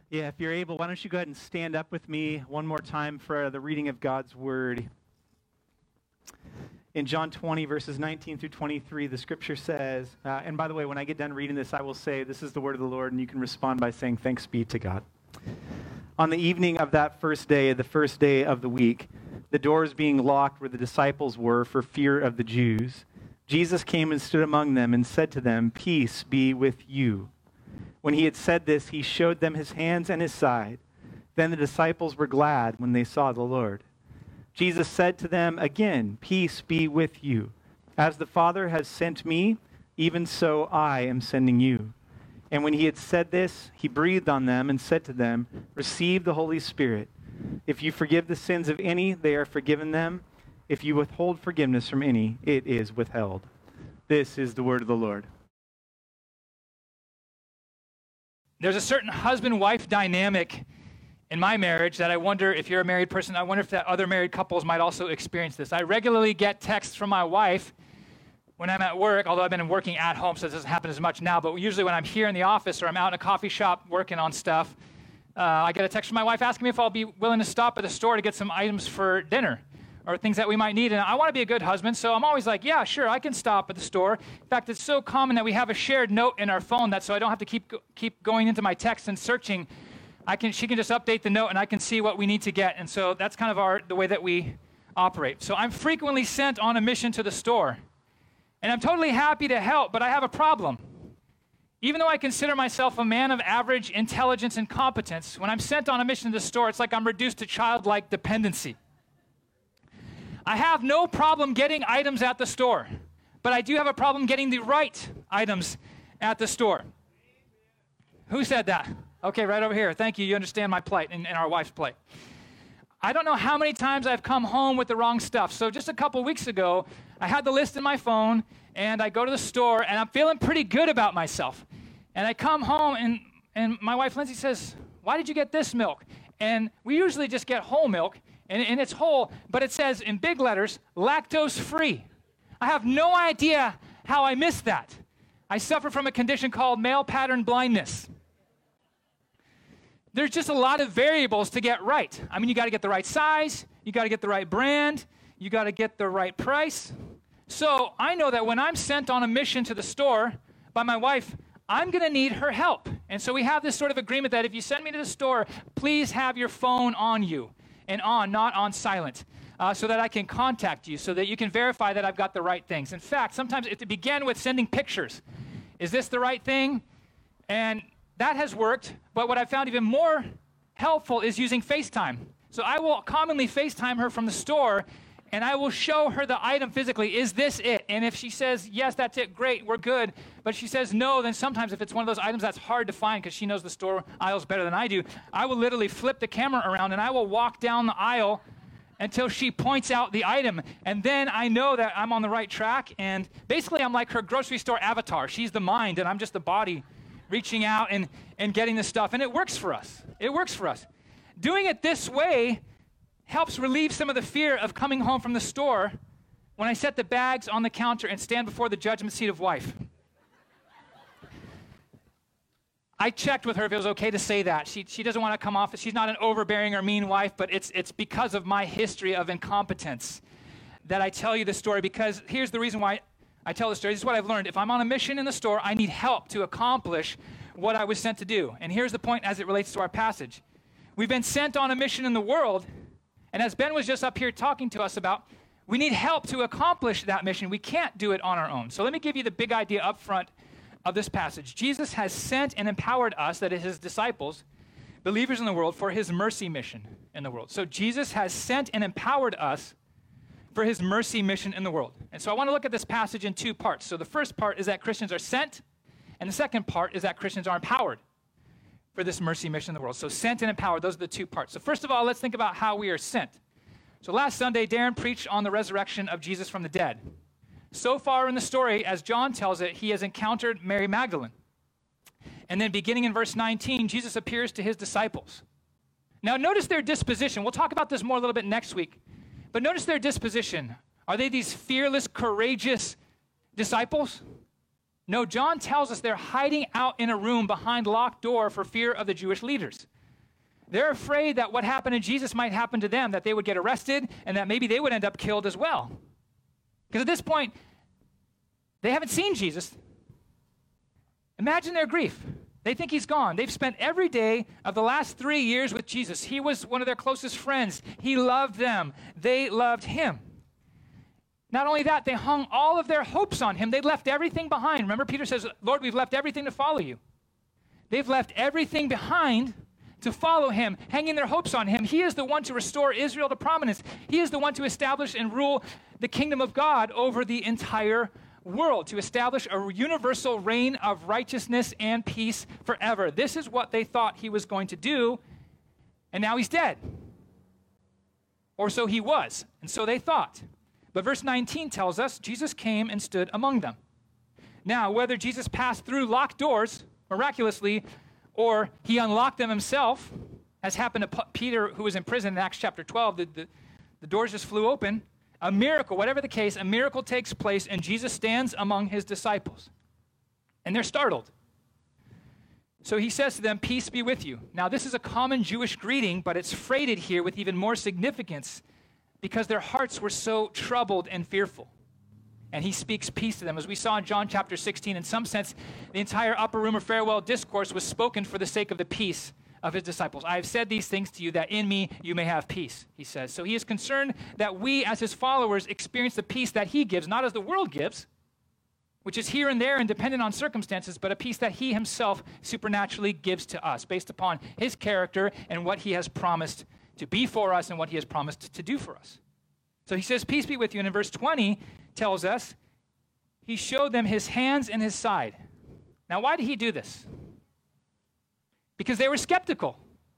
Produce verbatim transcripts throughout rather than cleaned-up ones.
Yeah, if you're able, why don't you go ahead and stand up with me one more time for the reading of God's Word. In John twenty, verses nineteen through twenty-three, the Scripture says, uh, and by the way, when I get done reading this, I will say, this is the Word of the Lord, and you can respond by saying, thanks be to God. On the evening of that first day, the first day of the week, the doors being locked where the disciples were for fear of the Jews, Jesus came and stood among them and said to them, "Peace be with you." When he had said this, he showed them his hands and his side. Then the disciples were glad when they saw the Lord. Jesus said to them again, "Peace be with you. As the Father has sent me, even so I am sending you." And when he had said this, he breathed on them and said to them, "Receive the Holy Spirit. If you forgive the sins of any, they are forgiven them. If you withhold forgiveness from any, it is withheld." This is the word of the Lord. There's a certain husband-wife dynamic in my marriage that I wonder, if you're a married person, I wonder if that other married couples might also experience this. I regularly get texts from my wife when I'm at work, although I've been working at home, so this doesn't happen as much now, but usually when I'm here in the office or I'm out in a coffee shop working on stuff, uh, I get a text from my wife asking me if I'll be willing to stop at the store to get some items for dinner or things that we might need. And I want to be a good husband, so I'm always like, yeah, sure, I can stop at the store. In fact, it's so common that we have a shared note in our phone that so I don't have to keep keep going into my text and searching. I can she can just update the note and I can see what we need to get. And so that's kind of our the way that we operate. So I'm frequently sent on a mission to the store. And I'm totally happy to help, but I have a problem. Even though I consider myself a man of average intelligence and competence, when I'm sent on a mission to the store, it's like I'm reduced to childlike dependency. I have no problem getting items at the store, but I do have a problem getting the right items at the store. Who said that? Okay, right over here. Thank you. You understand my plight and, and our wife's plight. I don't know how many times I've come home with the wrong stuff. So just a couple weeks ago, I had the list in my phone, and I go to the store, and I'm feeling pretty good about myself. And I come home, and, and my wife, Lindsay, says, "Why did you get this milk?" And we usually just get whole milk, and, and it's whole, but it says in big letters, lactose-free. I have no idea how I missed that. I suffer from a condition called male pattern blindness. There's just a lot of variables to get right. I mean, you got to get the right size, you got to get the right brand, you got to get the right price. So I know that when I'm sent on a mission to the store by my wife, I'm going to need her help. And so we have this sort of agreement that if you send me to the store, please have your phone on you and on, not on silent, uh, so that I can contact you, so that you can verify that I've got the right things. In fact, sometimes it began with sending pictures. Is this the right thing? And that has worked, but what I found even more helpful is using FaceTime. So I will commonly FaceTime her from the store, and I will show her the item physically. Is this it? And if she says, yes, that's it, great, we're good. But she says no, then sometimes if it's one of those items that's hard to find because she knows the store aisles better than I do, I will literally flip the camera around and I will walk down the aisle until she points out the item. And then I know that I'm on the right track. And basically I'm like her grocery store avatar. She's the mind and I'm just the body reaching out and, and getting the stuff. And it works for us. It works for us. Doing it this way helps relieve some of the fear of coming home from the store when I set the bags on the counter and stand before the judgment seat of wife. I checked with her if it was okay to say that. She, she doesn't want to come off, she's not an overbearing or mean wife, but it's, it's because of my history of incompetence that I tell you this story, because here's the reason why I tell the story. This is what I've learned. If I'm on a mission in the store, I need help to accomplish what I was sent to do. And here's the point as it relates to our passage. We've been sent on a mission in the world, and as Ben was just up here talking to us about, we need help to accomplish that mission. We can't do it on our own. So let me give you the big idea up front of this passage. Jesus has sent and empowered us, that is his disciples, believers in the world, for his mercy mission in the world. So Jesus has sent and empowered us for his mercy mission in the world. And so I want to look at this passage in two parts. So the first part is that Christians are sent, and the second part is that Christians are empowered for this mercy mission in the world. So sent and empowered, those are the two parts. So first of all, let's think about how we are sent. So last Sunday, Darren preached on the resurrection of Jesus from the dead. So far in the story, as John tells it, he has encountered Mary Magdalene. And then beginning in verse nineteen, Jesus appears to his disciples. Now notice their disposition. We'll talk about this more a little bit next week. But notice their disposition. Are they these fearless, courageous disciples? No, John tells us they're hiding out in a room behind locked door for fear of the Jewish leaders. They're afraid that what happened to Jesus might happen to them, that they would get arrested and that maybe they would end up killed as well. Because at this point, they haven't seen Jesus. Imagine their grief. They think he's gone. They've spent every day of the last three years with Jesus. He was one of their closest friends. He loved them. They loved him. Not only that, they hung all of their hopes on him. They left everything behind. Remember, Peter says, Lord, we've left everything to follow you. They've left everything behind to follow him, hanging their hopes on him. He is the one to restore Israel to prominence. He is the one to establish and rule the kingdom of God over the entire world, to establish a universal reign of righteousness and peace forever. This is what they thought he was going to do, and now he's dead. Or so he was, and so they thought. But verse nineteen tells us Jesus came and stood among them. Now, whether Jesus passed through locked doors miraculously, or he unlocked them himself, as happened to P- Peter, who was in prison in Acts chapter twelve, the, the, the doors just flew open. A miracle, whatever the case, a miracle takes place, and Jesus stands among his disciples. And they're startled. So he says to them, peace be with you. Now, this is a common Jewish greeting, but it's freighted here with even more significance because their hearts were so troubled and fearful. And he speaks peace to them. As we saw in John chapter sixteen, in some sense, the entire upper room or farewell discourse was spoken for the sake of the peace of his disciples. I have said these things to you that in me you may have peace, he says. So he is concerned that we as his followers experience the peace that he gives, not as the world gives, which is here and there and dependent on circumstances, but a peace that he himself supernaturally gives to us based upon his character and what he has promised to be for us and what he has promised to do for us. So he says, peace be with you. And in verse twenty tells us, he showed them his hands and his side. Now, why did he do this? Because they were skeptical.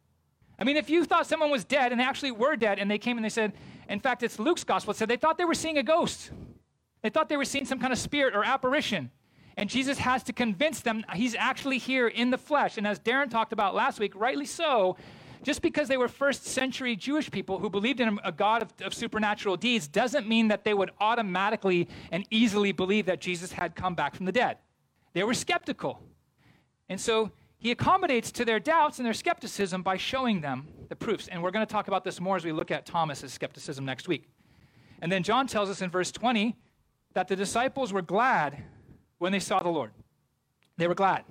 I mean, if you thought someone was dead and they actually were dead and they came and they said, in fact, it's Luke's gospel, it said they thought they were seeing a ghost. They thought they were seeing some kind of spirit or apparition. And Jesus has to convince them he's actually here in the flesh. And as Darren talked about last week, rightly so, just because they were first century Jewish people who believed in a God of, of supernatural deeds doesn't mean that they would automatically and easily believe that Jesus had come back from the dead. They were skeptical. And so he accommodates to their doubts and their skepticism by showing them the proofs. And we're going to talk about this more as we look at Thomas's skepticism next week. And then John tells us in verse twenty that the disciples were glad when they saw the Lord. They were glad.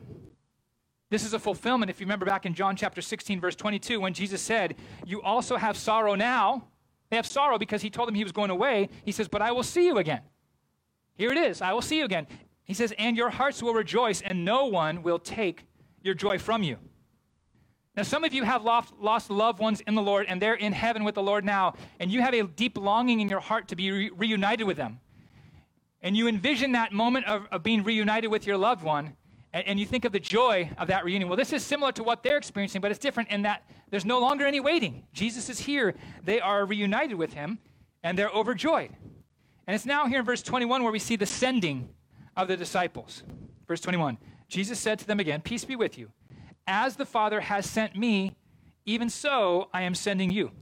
This is a fulfillment, if you remember back in John chapter sixteen, verse twenty-two, when Jesus said, you also have sorrow now. They have sorrow because he told them he was going away. He says, but I will see you again. Here it is. I will see you again. He says, and your hearts will rejoice, and no one will take your joy from you. Now, some of you have lost, lost loved ones in the Lord, and they're in heaven with the Lord now, and you have a deep longing in your heart to be re- reunited with them. And you envision that moment of, of being reunited with your loved one, and, and you think of the joy of that reunion. Well, this is similar to what they're experiencing, but it's different in that there's no longer any waiting. Jesus is here. They are reunited with him, and they're overjoyed. And it's now here in verse twenty-one where we see the sending of the disciples. Verse twenty-one, Jesus said to them again, peace be with you. As the Father has sent me, even so I am sending you.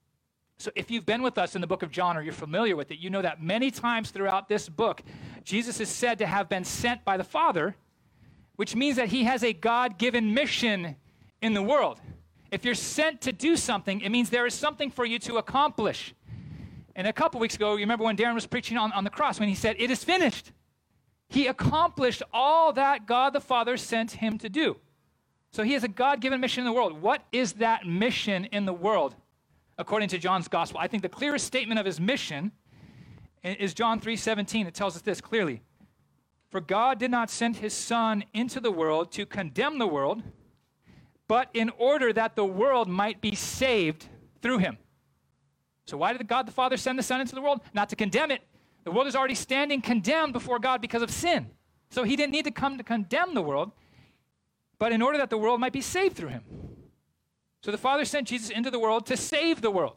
So if you've been with us in the book of John or you're familiar with it, you know that many times throughout this book, Jesus is said to have been sent by the Father, which means that he has a God-given mission in the world. If you're sent to do something, it means there is something for you to accomplish. And a couple weeks ago, you remember when Darren was preaching on, on the cross, when he said, it is finished. He accomplished all that God the Father sent him to do. So he has a God-given mission in the world. What is that mission in the world, according to John's gospel? I think the clearest statement of his mission is John three seventeen. It tells us this clearly. For God did not send his Son into the world to condemn the world, but in order that the world might be saved through him. So why did God the Father send the Son into the world? Not to condemn it. The world is already standing condemned before God because of sin. So he didn't need to come to condemn the world, but in order that the world might be saved through him. So the Father sent Jesus into the world to save the world.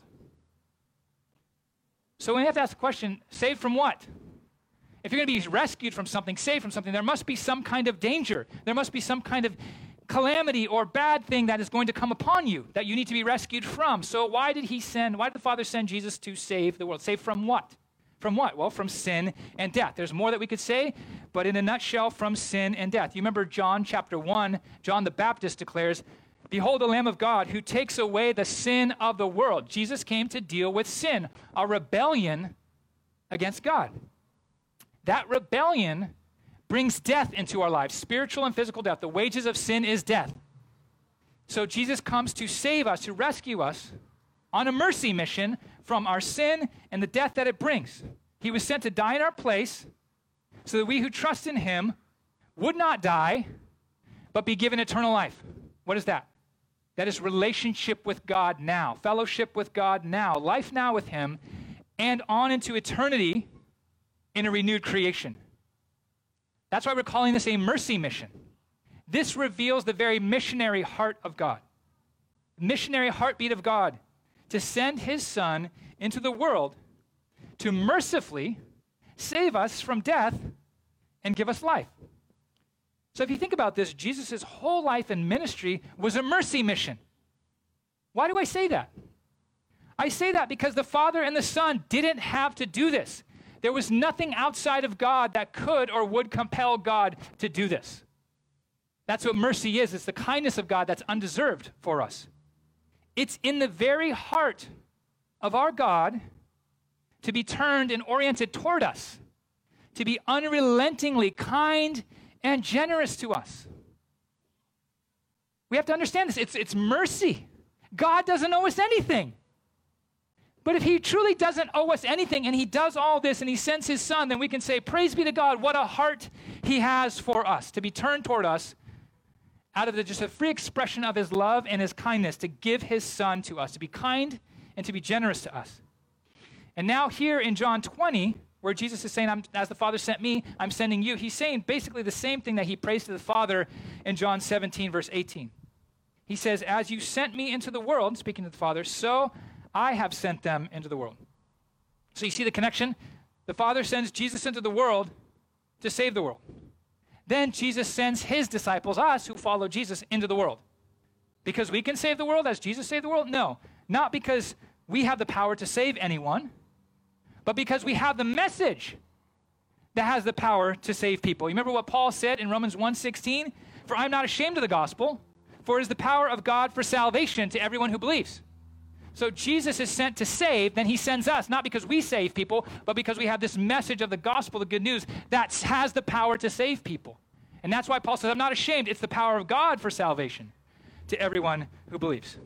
So we have to ask the question, saved from what? If you're going to be rescued from something, saved from something, there must be some kind of danger. There must be some kind of calamity or bad thing that is going to come upon you that you need to be rescued from. So why did he send, why did the Father send Jesus to save the world? Save from what? From what? Well, from sin and death. There's more that we could say, but in a nutshell, from sin and death. You remember John chapter one, John the Baptist declares, Behold the Lamb of God who takes away the sin of the world. Jesus came to deal with sin, a rebellion against God. That rebellion brings death into our lives, spiritual and physical death. The wages of sin is death. So Jesus comes to save us, to rescue us on a mercy mission from our sin and the death that it brings. He was sent to die in our place so that we who trust in him would not die, but be given eternal life. What is that? That is relationship with God now, fellowship with God now, life now with him, and on into eternity in a renewed creation. That's why we're calling this a mercy mission. This reveals the very missionary heart of God, missionary heartbeat of God, to send his son into the world to mercifully save us from death and give us life. So if you think about this, Jesus' whole life and ministry was a mercy mission. Why do I say that? I say that because the Father and the Son didn't have to do this. There was nothing outside of God that could or would compel God to do this. That's what mercy is. It's the kindness of God that's undeserved for us. It's in the very heart of our God to be turned and oriented toward us, to be unrelentingly kind and generous to us. We have to understand this. It's, it's mercy. God doesn't owe us anything. But if he truly doesn't owe us anything and he does all this and he sends his son, then we can say, praise be to God, what a heart he has for us, to be turned toward us out of the, just a free expression of his love and his kindness, to give his son to us, to be kind and to be generous to us. And now here in John twenty, where Jesus is saying, I'm, as the Father sent me, I'm sending you, he's saying basically the same thing that he prays to the Father in John seventeen, verse eighteen. He says, as you sent me into the world, speaking to the Father, so I have sent them into the world. So you see the connection? The Father sends Jesus into the world to save the world. Then Jesus sends his disciples, us who follow Jesus, into the world. Because we can save the world as Jesus saved the world? No, not because we have the power to save anyone, but because we have the message that has the power to save people. You remember what Paul said in Romans one sixteen? For I'm not ashamed of the gospel, for it is the power of God for salvation to everyone who believes. So Jesus is sent to save, then he sends us, not because we save people, but because we have this message of the gospel, the good news, that has the power to save people. And that's why Paul says, I'm not ashamed. It's the power of God for salvation to everyone who believes.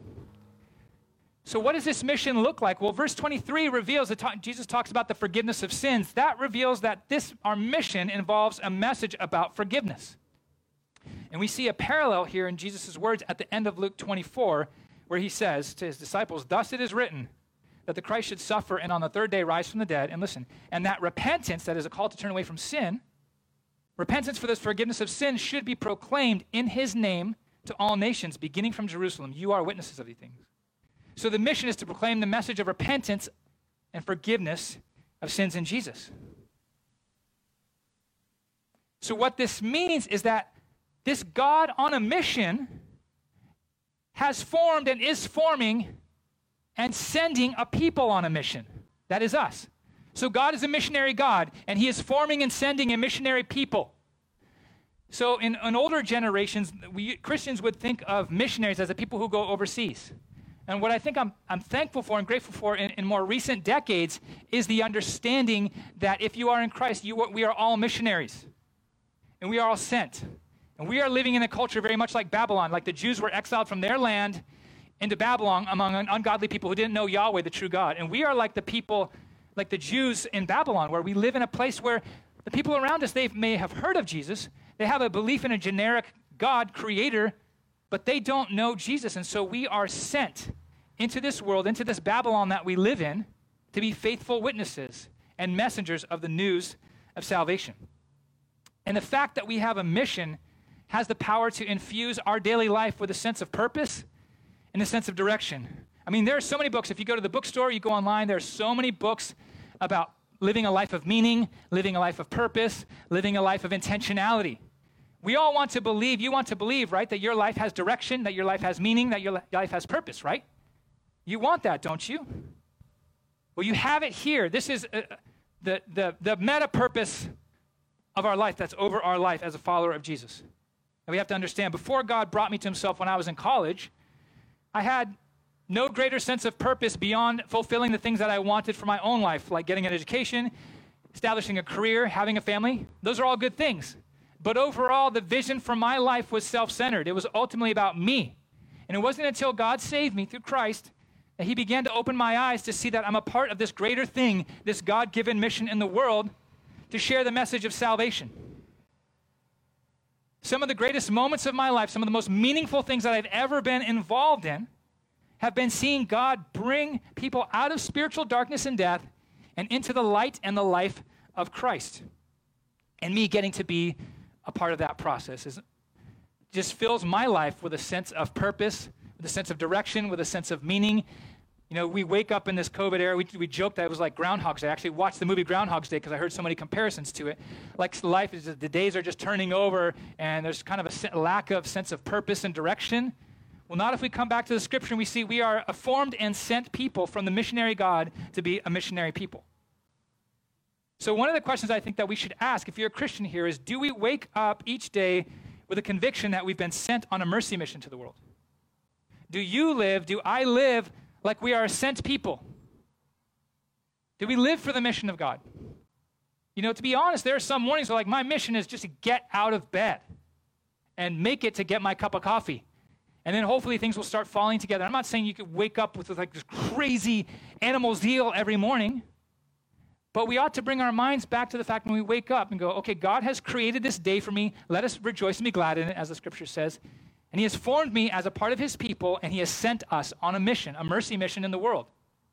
So what does this mission look like? Well, verse twenty-three reveals that ta- Jesus talks about the forgiveness of sins. That reveals that this, our mission, involves a message about forgiveness. And we see a parallel here in Jesus' words at the end of Luke twenty-four, where he says to his disciples, thus it is written that the Christ should suffer and on the third day rise from the dead. And listen, and that repentance, that is a call to turn away from sin, repentance for this forgiveness of sin should be proclaimed in his name to all nations, beginning from Jerusalem. You are witnesses of these things. So the mission is to proclaim the message of repentance and forgiveness of sins in Jesus. So what this means is that this God on a mission has formed and is forming and sending a people on a mission. That is us. So God is a missionary God, and he is forming and sending a missionary people. So in, in older generations, we Christians would think of missionaries as the people who go overseas. And what I think I'm, I'm thankful for and grateful for in, in more recent decades is the understanding that if you are in Christ, you are, we are all missionaries. And we are all sent. And we are living in a culture very much like Babylon, like the Jews were exiled from their land into Babylon among ungodly people who didn't know Yahweh, the true God. And we are like the people, like the Jews in Babylon, where we live in a place where the people around us, they may have heard of Jesus. They have a belief in a generic God, creator, but they don't know Jesus. And so we are sent into this world, into this Babylon that we live in, to be faithful witnesses and messengers of the news of salvation. And the fact that we have a mission has the power to infuse our daily life with a sense of purpose and a sense of direction. I mean, there are so many books. If you go to the bookstore, you go online, there are so many books about living a life of meaning, living a life of purpose, living a life of intentionality. We all want to believe, you want to believe, right, that your life has direction, that your life has meaning, that your life has purpose, right? You want that, don't you? Well, you have it here. This is uh, the, the, the meta purpose of our life that's over our life as a follower of Jesus. And we have to understand, before God brought me to himself when I was in college, I had no greater sense of purpose beyond fulfilling the things that I wanted for my own life, like getting an education, establishing a career, having a family. Those are all good things. But overall, the vision for my life was self-centered. It was ultimately about me. And it wasn't until God saved me through Christ that he began to open my eyes to see that I'm a part of this greater thing, this God-given mission in the world to share the message of salvation. Some of the greatest moments of my life, some of the most meaningful things that I've ever been involved in, have been seeing God bring people out of spiritual darkness and death and into the light and the life of Christ. And me getting to be a part of that process is, just fills my life with a sense of purpose, with a sense of direction, with a sense of meaning. You know, we wake up in this COVID era, we, we joked that it was like Groundhog's Day. I actually watched the movie Groundhog's Day because I heard so many comparisons to it. Like life is, the days are just turning over and there's kind of a se- lack of sense of purpose and direction. Well, not if we come back to the scripture and we see we are a formed and sent people from the missionary God to be a missionary people. So one of the questions I think that we should ask if you're a Christian here is, do we wake up each day with a conviction that we've been sent on a mercy mission to the world? Do you live, do I live like we are a sent people? Do we live for the mission of God? You know, to be honest, there are some mornings where like my mission is just to get out of bed and make it to get my cup of coffee. And then hopefully things will start falling together. I'm not saying you could wake up with, with like this crazy animal zeal every morning, but we ought to bring our minds back to the fact when we wake up and go, okay, God has created this day for me. Let us rejoice and be glad in it, as the scripture says. And he has formed me as a part of his people, and he has sent us on a mission, a mercy mission in the world.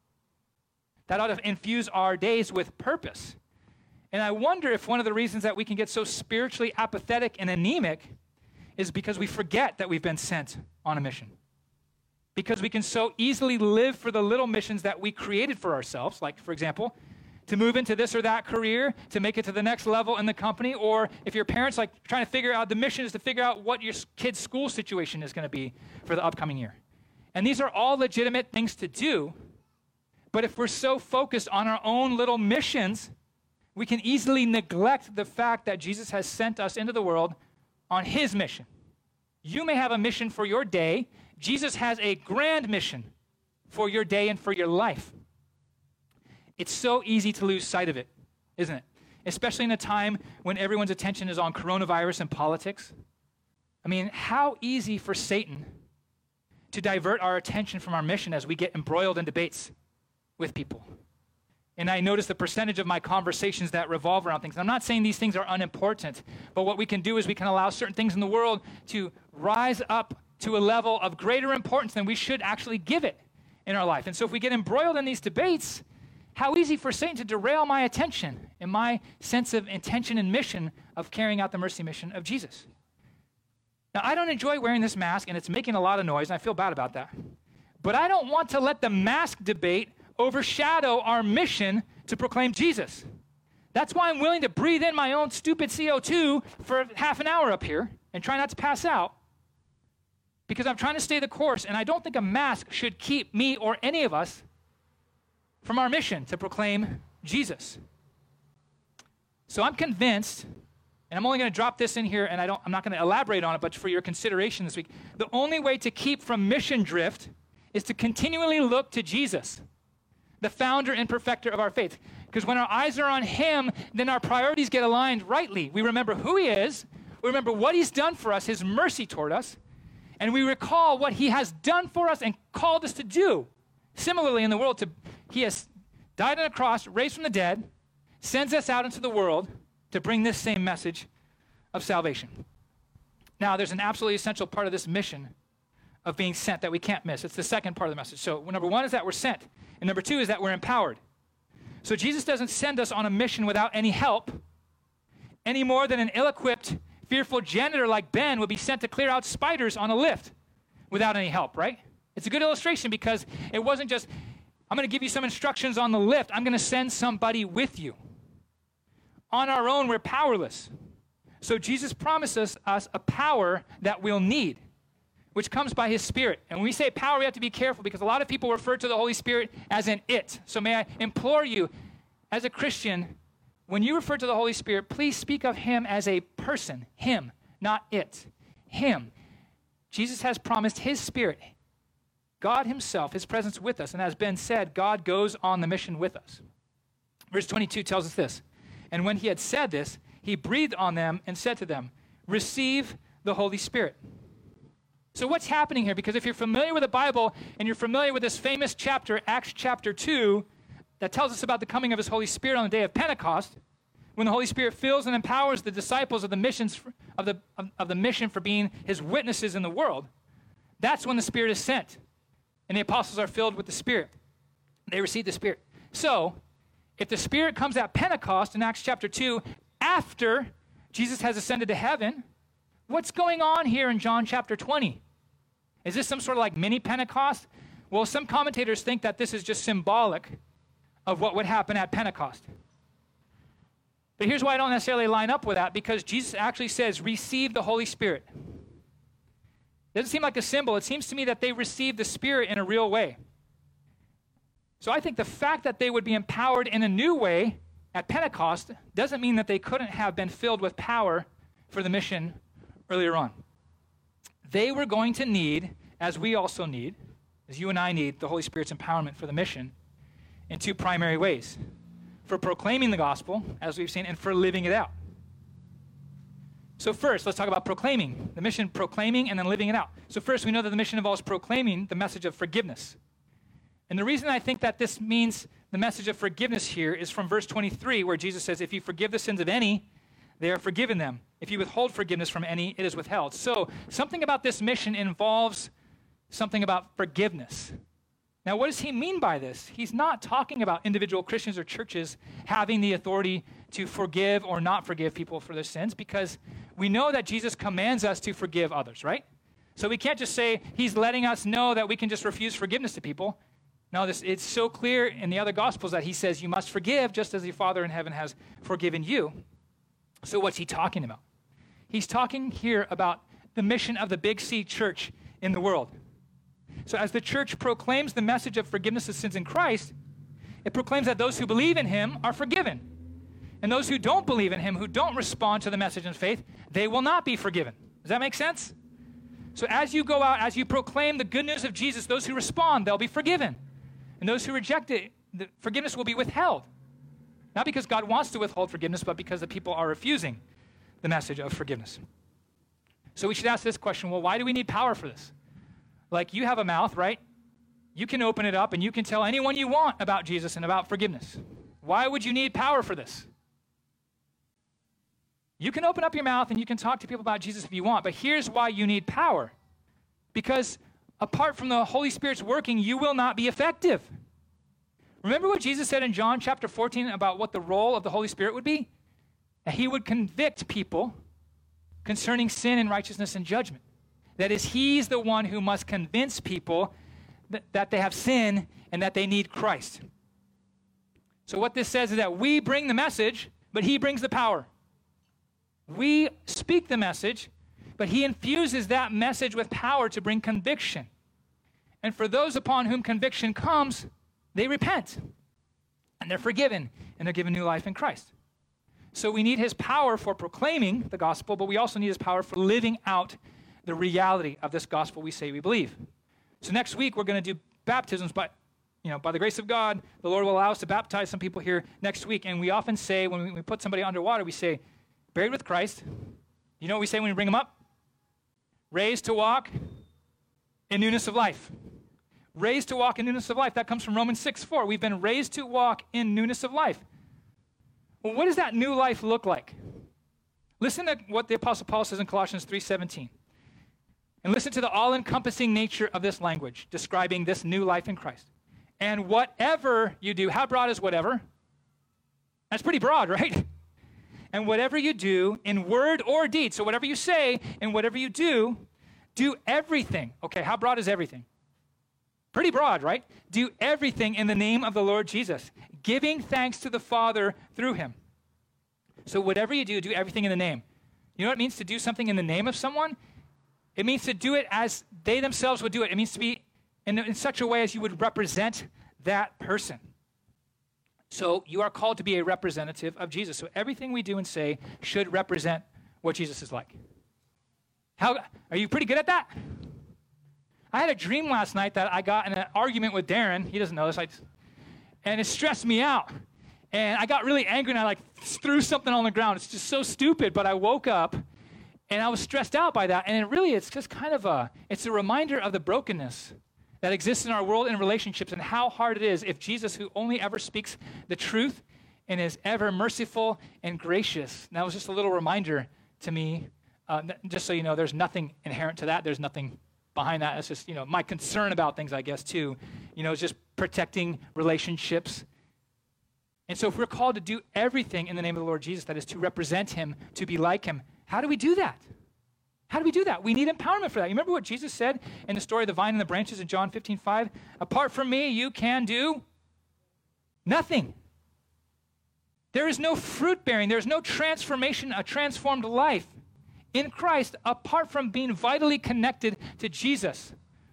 That ought to infuse our days with purpose. And I wonder if one of the reasons that we can get so spiritually apathetic and anemic is because we forget that we've been sent on a mission. Because we can so easily live for the little missions that we created for ourselves, like, for example, to move into this or that career, to make it to the next level in the company, or if your parents like trying to figure out, the mission is to figure out what your kid's school situation is going to be for the upcoming year. And these are all legitimate things to do, but if we're so focused on our own little missions, we can easily neglect the fact that Jesus has sent us into the world on his mission. You may have a mission for your day. Jesus has a grand mission for your day and for your life. It's so easy to lose sight of it, isn't it? Especially in a time when everyone's attention is on coronavirus and politics. I mean, how easy for Satan to divert our attention from our mission as we get embroiled in debates with people. And I notice the percentage of my conversations that revolve around things. I'm not saying these things are unimportant, but what we can do is we can allow certain things in the world to rise up to a level of greater importance than we should actually give it in our life. And so if we get embroiled in these debates, how easy for Satan to derail my attention and my sense of intention and mission of carrying out the mercy mission of Jesus. Now, I don't enjoy wearing this mask, and it's making a lot of noise, and I feel bad about that. But I don't want to let the mask debate overshadow our mission to proclaim Jesus. That's why I'm willing to breathe in my own stupid C O two for half an hour up here and try not to pass out, because I'm trying to stay the course, and I don't think a mask should keep me or any of us from our mission to proclaim Jesus. So I'm convinced, and I'm only going to drop this in here, and I don't, I'm not going to elaborate on it, but for your consideration this week, the only way to keep from mission drift is to continually look to Jesus, the founder and perfecter of our faith. Because when our eyes are on him, then our priorities get aligned rightly. We remember who he is, we remember what he's done for us, his mercy toward us, and we recall what he has done for us and called us to do. Similarly, in the world, to, he has died on a cross, raised from the dead, sends us out into the world to bring this same message of salvation. Now, there's an absolutely essential part of this mission of being sent that we can't miss. It's the second part of the message. So number one is that we're sent, and number two is that we're empowered. So Jesus doesn't send us on a mission without any help, any more than an ill-equipped, fearful janitor like Ben would be sent to clear out spiders on a lift without any help, right? It's a good illustration because it wasn't just, I'm going to give you some instructions on the lift. I'm going to send somebody with you. On our own, we're powerless. So Jesus promises us a power that we'll need, which comes by his Spirit. And when we say power, we have to be careful because a lot of people refer to the Holy Spirit as an it. So may I implore you, as a Christian, when you refer to the Holy Spirit, please speak of him as a person, him, not it. him. Jesus has promised his Spirit, God himself, his presence with us. And as Ben said, God goes on the mission with us. Verse twenty-two tells us this. And when he had said this, he breathed on them and said to them, receive the Holy Spirit. So what's happening here? Because if you're familiar with the Bible and you're familiar with this famous chapter, Acts chapter two, that tells us about the coming of his Holy Spirit on the day of Pentecost, when the Holy Spirit fills and empowers the disciples of the missions for, of the of, of the mission for being his witnesses in the world, that's when the Spirit is sent. And the apostles are filled with the Spirit. They receive the Spirit. So, if the Spirit comes at Pentecost in Acts chapter two, after Jesus has ascended to heaven, what's going on here in John chapter twenty? Is this some sort of like mini Pentecost? Well, some commentators think that this is just symbolic of what would happen at Pentecost. But here's why I don't necessarily line up with that, because Jesus actually says, receive the Holy Spirit. It doesn't seem like a symbol. It seems to me that they received the Spirit in a real way. So I think the fact that they would be empowered in a new way at Pentecost doesn't mean that they couldn't have been filled with power for the mission earlier on. They were going to need, as we also need, as you and I need, the Holy Spirit's empowerment for the mission in two primary ways. For proclaiming the gospel, as we've seen, and for living it out. So first, let's talk about proclaiming. The mission proclaiming and then living it out. So first, we know that the mission involves proclaiming the message of forgiveness. And the reason I think that this means the message of forgiveness here is from verse twenty-three, where Jesus says, if you forgive the sins of any, they are forgiven them. If you withhold forgiveness from any, it is withheld. So something about this mission involves something about forgiveness. Now, what does he mean by this? He's not talking about individual Christians or churches having the authority to forgive or not forgive people for their sins, because we know that Jesus commands us to forgive others, right? So we can't just say he's letting us know that we can just refuse forgiveness to people. No, this, it's so clear in the other Gospels that he says you must forgive just as your Father in heaven has forgiven you. So what's he talking about? He's talking here about the mission of the Big C church in the world. So as the church proclaims the message of forgiveness of sins in Christ, it proclaims that those who believe in him are forgiven. And those who don't believe in him, who don't respond to the message in faith, they will not be forgiven. Does that make sense? So as you go out, as you proclaim the good news of Jesus, those who respond, they'll be forgiven. And those who reject it, the forgiveness will be withheld. Not because God wants to withhold forgiveness, but because the people are refusing the message of forgiveness. So we should ask this question, well, why do we need power for this? Like, you have a mouth, right? You can open it up and you can tell anyone you want about Jesus and about forgiveness. Why would you need power for this? You can open up your mouth and you can talk to people about Jesus if you want, but here's why you need power. Because apart from the Holy Spirit's working, you will not be effective. Remember what Jesus said in John chapter fourteen about what the role of the Holy Spirit would be? That he would convict people concerning sin and righteousness and judgment. That is, he's the one who must convince people that, that they have sin and that they need Christ. So what this says is that we bring the message, but he brings the power. We speak the message, but he infuses that message with power to bring conviction. And for those upon whom conviction comes, they repent. And they're forgiven, and they're given new life in Christ. So we need his power for proclaiming the gospel, but we also need his power for living out the reality of this gospel we say we believe. So next week, we're going to do baptisms, but you know, by the grace of God, the Lord will allow us to baptize some people here next week. And we often say, when we, we put somebody underwater, we say, buried with Christ. You know what we say when we bring them up? Raised to walk in newness of life. Raised to walk in newness of life. That comes from Romans six four. We've been raised to walk in newness of life. Well, what does that new life look like? Listen to what the Apostle Paul says in Colossians three seventeen. And listen to the all-encompassing nature of this language, describing this new life in Christ. And whatever you do, how broad is whatever? That's pretty broad, right? And whatever you do in word or deed, so whatever you say and whatever you do, do everything. Okay, how broad is everything? Pretty broad, right? Do everything in the name of the Lord Jesus, giving thanks to the Father through him. So whatever you do, do everything in the name. You know what it means to do something in the name of someone? It means to do it as they themselves would do it. It means to be in, in such a way as you would represent that person. So you are called to be a representative of Jesus. So everything we do and say should represent what Jesus is like. How, are you pretty good at that? I had a dream last night that I got in an argument with Darren. He doesn't know this. I just, and it stressed me out. And I got really angry, and I like threw something on the ground. It's just so stupid, but I woke up, and I was stressed out by that. And it really, it's just kind of a, it's a reminder of the brokenness that exists in our world and relationships and how hard it is if Jesus, who only ever speaks the truth and is ever merciful and gracious. And that was just a little reminder to me, uh, just so you know, there's nothing inherent to that. There's nothing behind that. It's just, you know, my concern about things, I guess, too, you know, is just protecting relationships. And so if we're called to do everything in the name of the Lord Jesus, that is to represent him, to be like him, how do we do that? How do we do that? We need empowerment for that. You remember what Jesus said in the story of the vine and the branches in John fifteen five? Apart from me, you can do nothing. There is no fruit bearing. There's no transformation, a transformed life in Christ apart from being vitally connected to Jesus.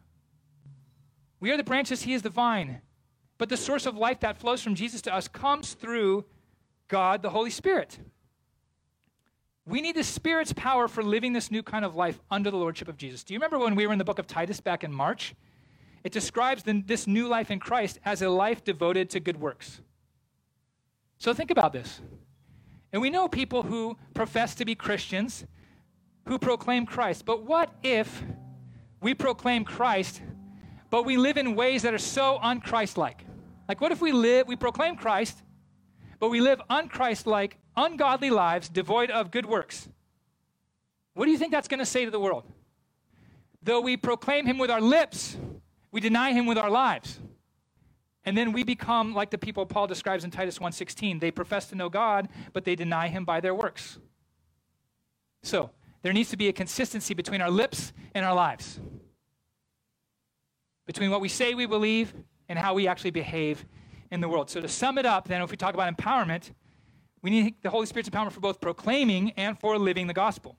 We are the branches, he is the vine. But the source of life that flows from Jesus to us comes through God, the Holy Spirit. We need the Spirit's power for living this new kind of life under the lordship of Jesus. Do you remember when we were in the book of Titus back in March? It describes the, this new life in Christ as a life devoted to good works. So think about this. And we know people who profess to be Christians, who proclaim Christ. But what if we proclaim Christ, but we live in ways that are so un-Christ-like? Like what if we live, we proclaim Christ, but we live un-Christ-like, ungodly lives devoid of good works? What do you think that's going to say to the world? Though we proclaim him with our lips, we deny him with our lives. And then we become like the people Paul describes in Titus one sixteen. They profess to know God, but they deny him by their works. So there needs to be a consistency between our lips and our lives, between what we say we believe and how we actually behave in the world. So to sum it up, then, if we talk about empowerment, we need the Holy Spirit's empowerment for both proclaiming and for living the gospel.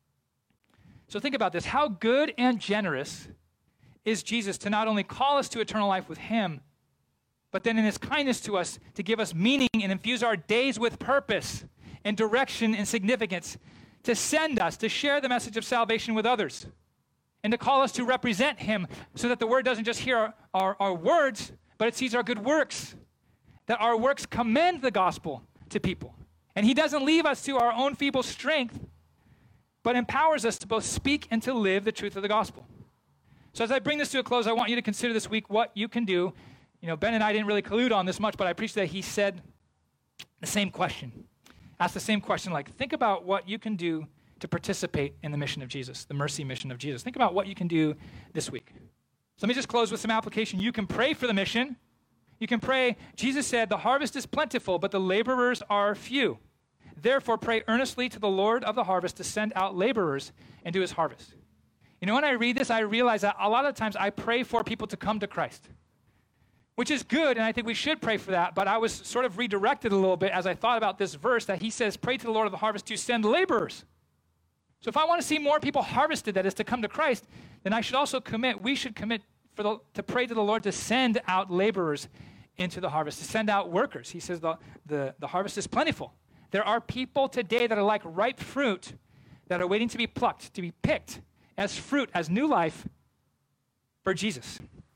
So think about this. How good and generous is Jesus to not only call us to eternal life with him, but then in his kindness to us to give us meaning and infuse our days with purpose and direction and significance, to send us to share the message of salvation with others, and to call us to represent him so that the word doesn't just hear our, our, our words, but it sees our good works, that our works commend the gospel to people. And he doesn't leave us to our own feeble strength, but empowers us to both speak and to live the truth of the gospel. So as I bring this to a close, I want you to consider this week what you can do. You know, Ben and I didn't really collude on this much, but I appreciate that he said the same question. Asked the same question, like, think about what you can do to participate in the mission of Jesus, the mercy mission of Jesus. Think about what you can do this week. So let me just close with some application. You can pray for the mission. You can pray, Jesus said, the harvest is plentiful, but the laborers are few. Therefore, pray earnestly to the Lord of the harvest to send out laborers into his harvest. You know, when I read this, I realize that a lot of times I pray for people to come to Christ, which is good, and I think we should pray for that, but I was sort of redirected a little bit as I thought about this verse that he says, pray to the Lord of the harvest to send laborers. So if I want to see more people harvested, that is to come to Christ, then I should also commit, we should commit for the, to pray to the Lord to send out laborers into the harvest, to send out workers. He says the, the, the harvest is plentiful. There are people today that are like ripe fruit that are waiting to be plucked, to be picked as fruit, as new life for Jesus.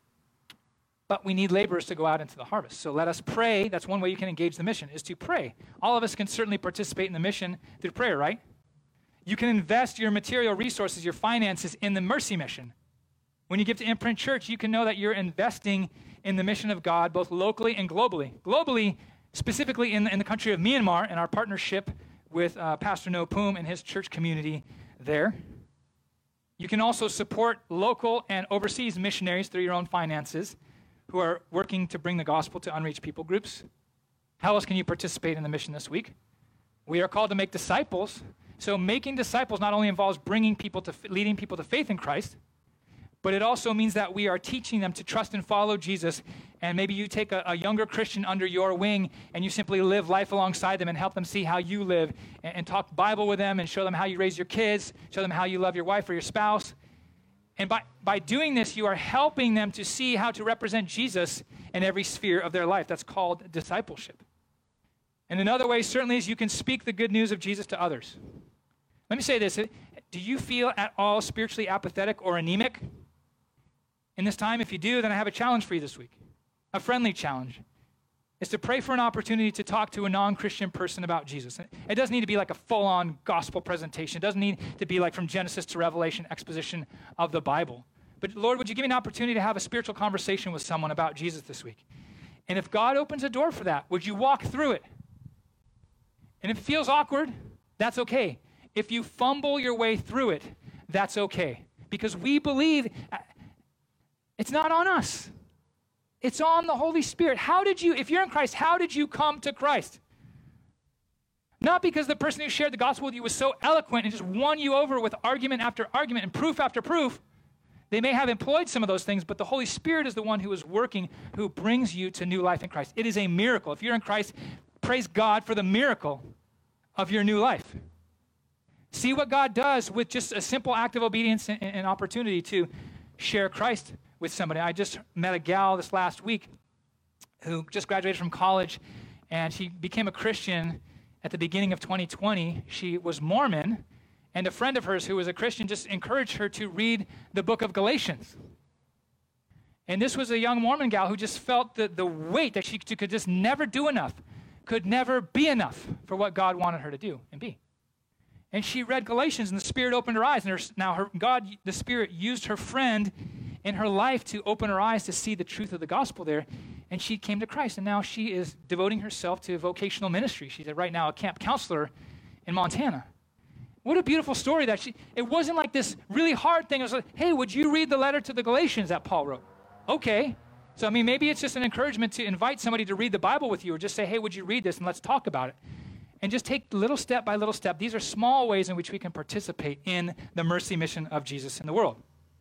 But we need laborers to go out into the harvest. So let us pray. That's one way you can engage the mission, is to pray. All of us can certainly participate in the mission through prayer, right? You can invest your material resources, your finances in the mercy mission. When you give to Imprint Church, you can know that you're investing in the mission of God, both locally and globally. Globally, specifically in, in the country of Myanmar, and our partnership with uh, Pastor No Poom and his church community there. You can also support local and overseas missionaries through your own finances who are working to bring the gospel to unreached people groups. How else can you participate in the mission this week? We are called to make disciples. So making disciples not only involves bringing people to, leading people to faith in Christ, but it also means that we are teaching them to trust and follow Jesus. And maybe you take a, a younger Christian under your wing and you simply live life alongside them and help them see how you live, and, and talk Bible with them and show them how you raise your kids, show them how you love your wife or your spouse. And by, by doing this, you are helping them to see how to represent Jesus in every sphere of their life. That's called discipleship. And another way certainly is you can speak the good news of Jesus to others. Let me say this. Do you feel at all spiritually apathetic or anemic in this time? If you do, then I have a challenge for you this week, a friendly challenge. Is to pray for an opportunity to talk to a non-Christian person about Jesus. It doesn't need to be like a full-on gospel presentation. It doesn't need to be like from Genesis to Revelation exposition of the Bible. But Lord, would you give me an opportunity to have a spiritual conversation with someone about Jesus this week? And if God opens a door for that, would you walk through it? And if it feels awkward, that's okay. If you fumble your way through it, that's okay. Because we believe it's not on us. It's on the Holy Spirit. How did you, if you're in Christ, how did you come to Christ? Not because the person who shared the gospel with you was so eloquent and just won you over with argument after argument and proof after proof. They may have employed some of those things, but the Holy Spirit is the one who is working, who brings you to new life in Christ. It is a miracle. If you're in Christ, praise God for the miracle of your new life. See what God does with just a simple act of obedience and, and opportunity to share Christ with somebody. I just met a gal this last week who just graduated from college, and she became a Christian at the beginning of twenty twenty. She was Mormon, and a friend of hers who was a Christian just encouraged her to read the book of Galatians. And this was a young Mormon gal who just felt the, the weight that she could just never do enough, could never be enough for what God wanted her to do and be. And she read Galatians, and the Spirit opened her eyes. And her, now her, God, the Spirit, used her friend in her life to open her eyes to see the truth of the gospel there. And she came to Christ. And now she is devoting herself to vocational ministry. She's right now a camp counselor in Montana. What a beautiful story that she, it wasn't like this really hard thing. It was like, hey, would you read the letter to the Galatians that Paul wrote? Okay. So, I mean, maybe it's just an encouragement to invite somebody to read the Bible with you, or just say, hey, would you read this and let's talk about it. And just take little step by little step. These are small ways in which we can participate in the mercy mission of Jesus in the world.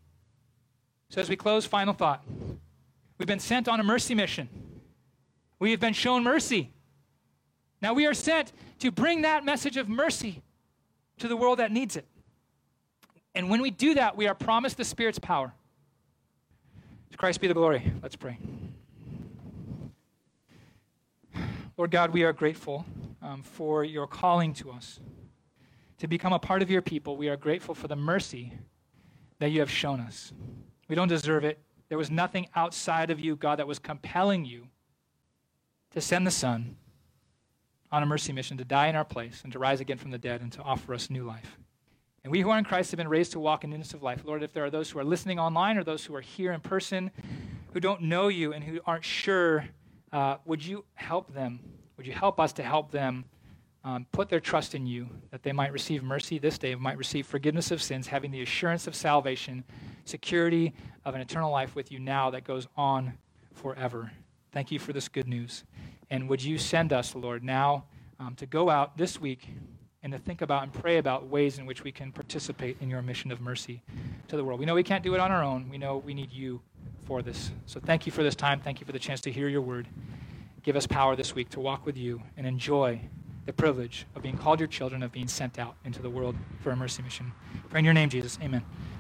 So as we close, final thought. We've been sent on a mercy mission. We have been shown mercy. Now we are sent to bring that message of mercy to the world that needs it. And when we do that, we are promised the Spirit's power. To Christ be the glory. Let's pray. Lord God, we are grateful um, for your calling to us to become a part of your people. We are grateful for the mercy that you have shown us. We don't deserve it. There was nothing outside of you, God, that was compelling you to send the Son on a mercy mission to die in our place and to rise again from the dead and to offer us new life. And we who are in Christ have been raised to walk in newness of life. Lord, if there are those who are listening online or those who are here in person who don't know you and who aren't sure, uh, would you help them? Would you help us to help them um, put their trust in you, that they might receive mercy this day, might receive forgiveness of sins, having the assurance of salvation, security of an eternal life with you now that goes on forever. Thank you for this good news. And would you send us, Lord, now um, to go out this week and to think about and pray about ways in which we can participate in your mission of mercy to the world. We know we can't do it on our own. We know we need you for this. So thank you for this time. Thank you for the chance to hear your word. Give us power this week to walk with you and enjoy the privilege of being called your children, of being sent out into the world for a mercy mission. Pray in your name, Jesus. Amen.